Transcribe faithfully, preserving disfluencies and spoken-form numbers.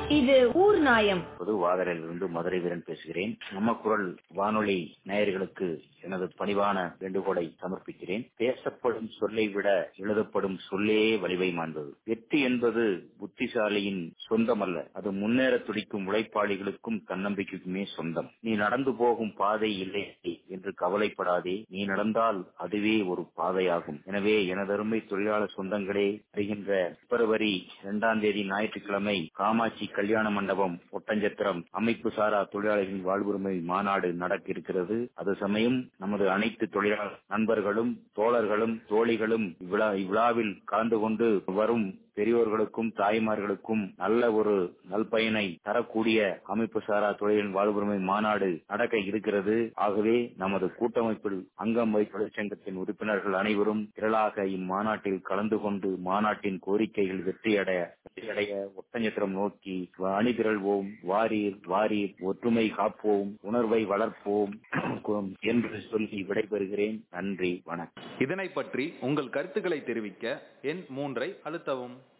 இது ஊர் நாயம். பொது வாதரிலிருந்து மதுரை வீரன் பேசுகிறேன். நம்ம குரல் வானொலி நேயர்களுக்கு எனது பணிவான வேண்டுகோளை சமர்ப்பிக்கிறேன். பேசப்படும் சொல்லை விட எழுதப்படும் சொல்லே வலிமை மாண்பது. வெற்றி என்பது புத்திசாலியின் சொந்தமல்ல, அது முன்னேற துடிக்கும் உழைப்பாளிகளுக்கும் தன்னம்பிக்கைக்குமே சொந்தம். நீ நடந்து போகும் பாதை இல்லை என்று கவலைப்படாதே, நீ நடந்தால் அதுவே ஒரு பாதையாகும். எனவே எனதருமை தொழிலாளர் சொந்தங்களே, வருகின்ற பிப்ரவரி இரண்டாம் தேதி ஞாயிற்றுக்கிழமை காமாட்சி கல்யாண மண்டபம் ஒட்டஞ்சத்திரம் அமைப்பு சாரா தொழிலாளர்களின் வாழ்வுரிமை மாநாடு நடக்க இருக்கிறது. அது சமயம் நமது அனைத்து தொழிலாளர் நண்பர்களும் தோழர்களும் தோழிகளும் இவ்விழாவில் கலந்து கொண்டு வரும் பெரியோர்களுக்கும் தாய்மார்களுக்கும் நல்ல ஒரு நல்பயனை தரக்கூடிய அமைப்பு சாரா தொழிலின் வாழ்வுரிமை மாநாடு நடக்க இருக்கிறது. ஆகவே நமது கூட்டமைப்பில் அங்கம் வகிக்கும் தொழிற்சங்கத்தின் உறுப்பினர்கள் அனைவரும் திரளாக இம்மாநாட்டில் கலந்து கொண்டு மாநாட்டின் கோரிக்கைகள் வெற்றியடைய வெற்றியடைய ஒட்டஞ்சத்திரம் நோக்கி அணிதிரள்வோம். வாரீர் வாரீர், ஒற்றுமை காப்போம், உணர்வை வளர்ப்போம் என்று சொல்லி விடைபெறுகிறேன். நன்றி, வணக்கம். இதனை பற்றி உங்கள் கருத்துக்களை தெரிவிக்க எண் மூன்றை அழுத்தவும்.